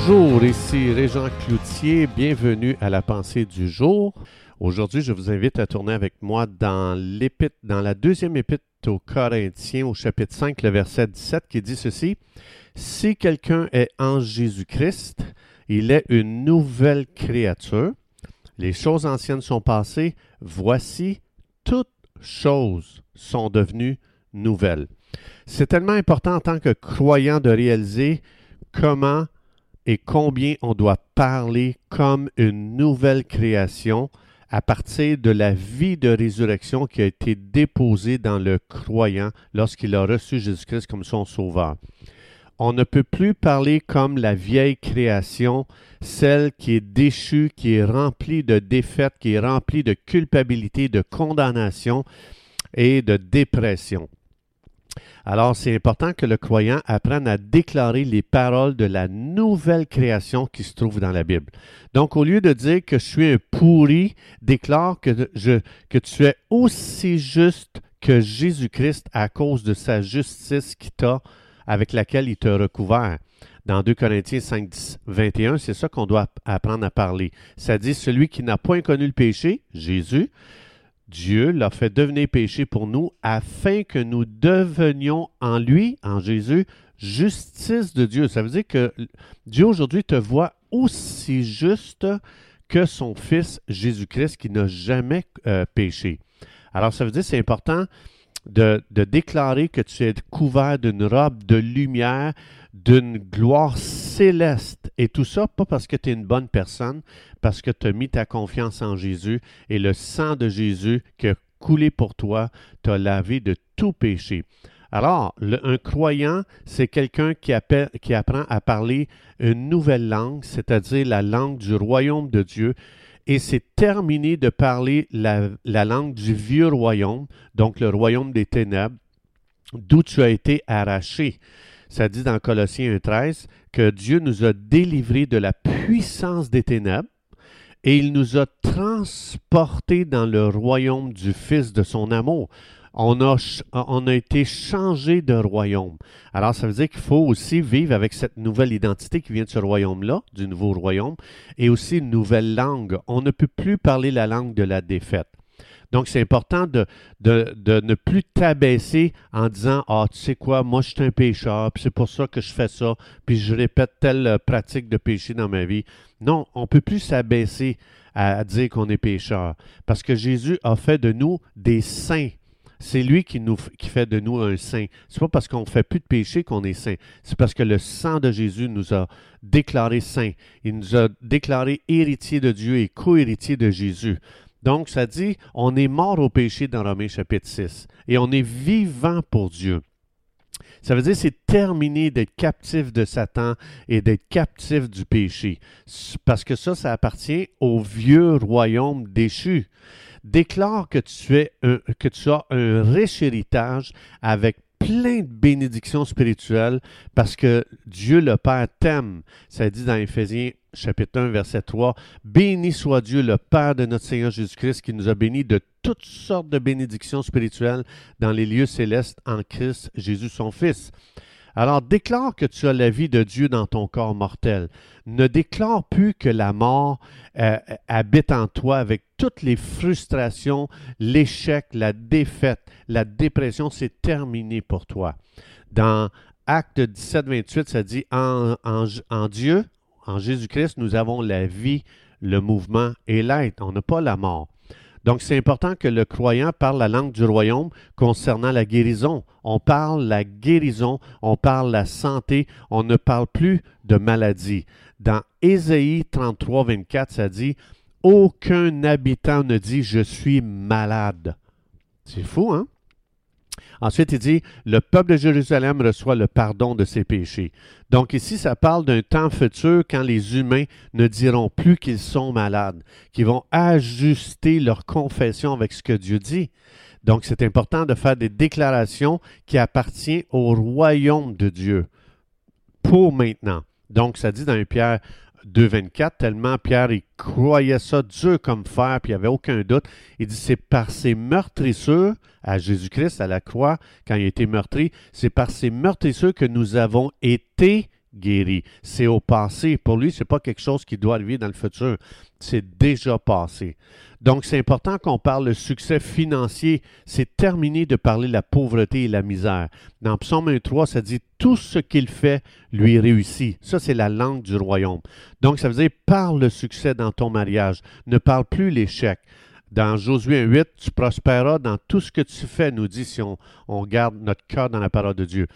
Bonjour, ici Régent Cloutier, bienvenue à la pensée du jour. Aujourd'hui, je vous invite à tourner avec moi dans la deuxième épître aux Corinthiens, au chapitre 5, le verset 17, qui dit ceci. « Si quelqu'un est en Jésus-Christ, il est une nouvelle créature. Les choses anciennes sont passées, voici, toutes choses sont devenues nouvelles. » C'est tellement important en tant que croyant de réaliser comment et combien on doit parler comme une nouvelle création à partir de la vie de résurrection qui a été déposée dans le croyant lorsqu'il a reçu Jésus-Christ comme son sauveur. On ne peut plus parler comme la vieille création, celle qui est déchue, qui est remplie de défaites, qui est remplie de culpabilité, de condamnation et de dépression. Alors, c'est important que le croyant apprenne à déclarer les paroles de la nouvelle création qui se trouve dans la Bible. Donc, au lieu de dire que je suis un pourri, déclare que tu es aussi juste que Jésus-Christ à cause de sa justice avec laquelle il t'a recouvert. Dans 2 Corinthiens 5, 10, 21, c'est ça qu'on doit apprendre à parler. Ça dit, celui qui n'a point connu le péché, Jésus, Dieu l'a fait devenir péché pour nous afin que nous devenions en lui, en Jésus, justice de Dieu. Ça veut dire que Dieu aujourd'hui te voit aussi juste que son Fils Jésus-Christ qui n'a jamais péché. Alors ça veut dire que c'est important de déclarer que tu es couvert d'une robe de lumière, d'une gloire céleste. Et tout ça, pas parce que tu es une bonne personne, parce que tu as mis ta confiance en Jésus et le sang de Jésus qui a coulé pour toi t'a lavé de tout péché. Alors, un croyant, c'est quelqu'un qui apprend à parler une nouvelle langue, c'est-à-dire la langue du royaume de Dieu. Et c'est terminé de parler la langue du vieux royaume, donc le royaume des ténèbres, d'où tu as été arraché. Ça dit dans Colossiens 1,13 que Dieu nous a délivrés de la puissance des ténèbres et il nous a transportés dans le royaume du Fils de son amour. On a été changé de royaume. Alors, ça veut dire qu'il faut aussi vivre avec cette nouvelle identité qui vient de ce royaume-là, du nouveau royaume, et aussi une nouvelle langue. On ne peut plus parler la langue de la défaite. Donc, c'est important de ne plus t'abaisser en disant « Ah, tu sais quoi, moi, je suis un pécheur, puis c'est pour ça que je fais ça, puis je répète telle pratique de péché dans ma vie. » Non, on ne peut plus s'abaisser à dire qu'on est pécheur, parce que Jésus a fait de nous des saints. C'est lui qui fait de nous un saint. C'est pas parce qu'on ne fait plus de péché qu'on est saint. C'est parce que le sang de Jésus nous a déclarés saints. Il nous a déclarés héritiers de Dieu et co-héritiers de Jésus. Donc, ça dit, on est mort au péché dans Romains chapitre 6 et on est vivant pour Dieu. Ça veut dire que c'est terminé d'être captif de Satan et d'être captif du péché. Parce que ça appartient au vieux royaume déchu. Déclare que tu as un riche héritage avec plein de bénédictions spirituelles parce que Dieu le Père t'aime. Ça dit dans Éphésiens chapitre 1, verset 3, « Béni soit Dieu, le Père de notre Seigneur Jésus-Christ, qui nous a bénis de toutes sortes de bénédictions spirituelles dans les lieux célestes en Christ Jésus son Fils. » Alors, déclare que tu as la vie de Dieu dans ton corps mortel. Ne déclare plus que la mort habite en toi avec toutes les frustrations, l'échec, la défaite, la dépression, c'est terminé pour toi. Dans Actes 17, 28, ça dit en Dieu, en Jésus-Christ, nous avons la vie, le mouvement et l'être. On n'a pas la mort. Donc, c'est important que le croyant parle la langue du royaume concernant la guérison. On parle la guérison, on parle la santé, on ne parle plus de maladie. Dans Ésaïe 33, 24, ça dit « Aucun habitant ne dit « Je suis malade ». C'est fou, hein? Ensuite, il dit « Le peuple de Jérusalem reçoit le pardon de ses péchés ». Donc ici, ça parle d'un temps futur quand les humains ne diront plus qu'ils sont malades, qu'ils vont ajuster leur confession avec ce que Dieu dit. Donc, c'est important de faire des déclarations qui appartiennent au royaume de Dieu pour maintenant. Donc, ça dit dans 1 Pierre 2,24, tellement Pierre, il croyait ça dur comme fer, puis il n'y avait aucun doute. Il dit, c'est par ses meurtrissures, à Jésus-Christ, à la croix, quand il a été meurtri, c'est par ses meurtrissures que nous avons été guéri. C'est au passé. Pour lui, ce n'est pas quelque chose qui doit arriver dans le futur. C'est déjà passé. Donc, c'est important qu'on parle le succès financier. C'est terminé de parler de la pauvreté et la misère. Dans Psaume 1.3, ça dit « Tout ce qu'il fait lui réussit ». Ça, c'est la langue du royaume. Donc, ça veut dire « Parle le succès dans ton mariage ». Ne parle plus l'échec. Dans Josué 8, tu prospéreras dans tout ce que tu fais, nous dit, si on garde notre cœur dans la parole de Dieu.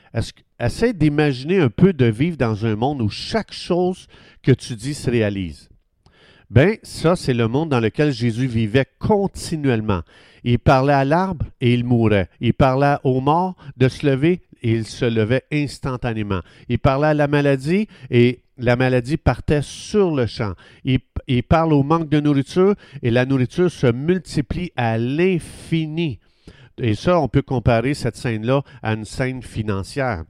Essaie d'imaginer un peu de vivre dans un monde où chaque chose que tu dis se réalise. Bien, ça, c'est le monde dans lequel Jésus vivait continuellement. Il parlait à l'arbre et il mourait. Il parlait aux morts de se lever et il se levait instantanément. Il parlait à la maladie et la maladie partait sur le champ. Il parle au manque de nourriture et la nourriture se multiplie à l'infini. Et ça, on peut comparer cette scène-là à une scène financière.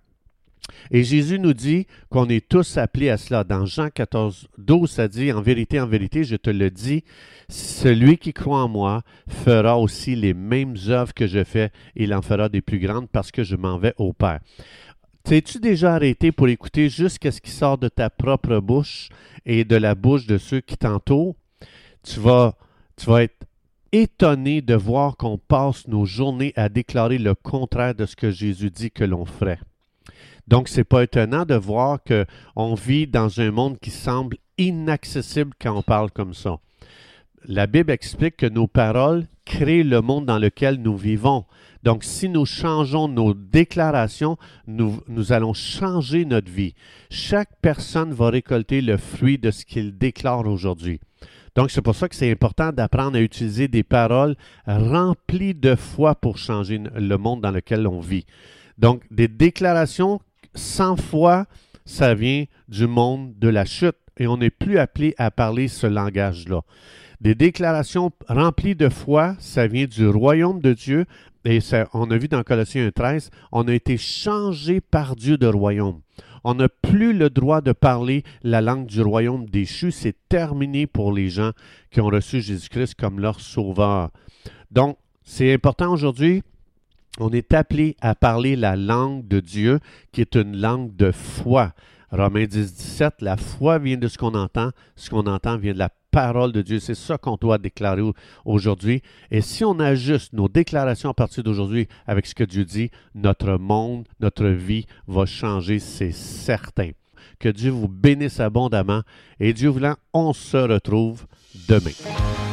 Et Jésus nous dit qu'on est tous appelés à cela. Dans Jean 14, 12, ça dit « En vérité, je te le dis, celui qui croit en moi fera aussi les mêmes œuvres que je fais, et il en fera des plus grandes parce que je m'en vais au Père. » T'es-tu déjà arrêté pour écouter juste ce qui sort de ta propre bouche et de la bouche de ceux qui t'entourent? Tu vas être étonné de voir qu'on passe nos journées à déclarer le contraire de ce que Jésus dit que l'on ferait. Donc, ce n'est pas étonnant de voir qu'on vit dans un monde qui semble inaccessible quand on parle comme ça. La Bible explique que nos paroles créent le monde dans lequel nous vivons. Donc, si nous changeons nos déclarations, nous allons changer notre vie. Chaque personne va récolter le fruit de ce qu'il déclare aujourd'hui. Donc, c'est pour ça que c'est important d'apprendre à utiliser des paroles remplies de foi pour changer le monde dans lequel on vit. Donc, des déclarations sans foi, ça vient du monde de la chute et on n'est plus appelé à parler ce langage-là. Des déclarations remplies de foi, ça vient du royaume de Dieu et ça, on a vu dans Colossiens 1.13, on a été changé par Dieu de royaume. On n'a plus le droit de parler la langue du royaume déchu. C'est terminé pour les gens qui ont reçu Jésus-Christ comme leur sauveur. Donc, c'est important aujourd'hui. On est appelé à parler la langue de Dieu, qui est une langue de foi. Romains 10, 17, la foi vient de ce qu'on entend vient de la parole de Dieu. C'est ça qu'on doit déclarer aujourd'hui. Et si on ajuste nos déclarations à partir d'aujourd'hui avec ce que Dieu dit, notre monde, notre vie va changer, c'est certain. Que Dieu vous bénisse abondamment et Dieu voulant, on se retrouve demain.